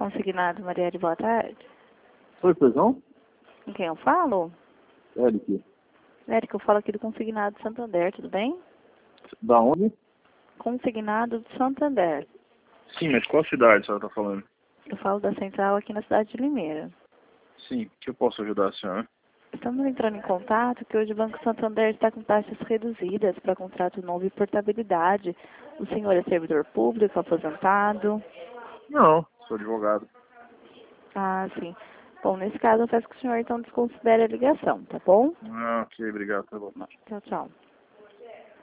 Consignado Marielle, boa tarde. Oi, perdão? Com quem eu falo? Eric. Eric, eu falo aqui do Consignado de Santander, tudo bem? Da onde? Consignado de Santander. Sim, mas qual cidade a senhora está falando? Eu falo da central aqui na cidade de Limeira. Sim, que eu posso ajudar a senhora? Estamos entrando em contato que hoje o Banco Santander está com taxas reduzidas para contrato novo e portabilidade. O senhor é servidor público, aposentado? Não, sou advogado. Ah, sim. Bom, nesse caso eu peço que o senhor então desconsidere a ligação, tá bom? Ah, ok, obrigado, tá bom. Tchau, tchau.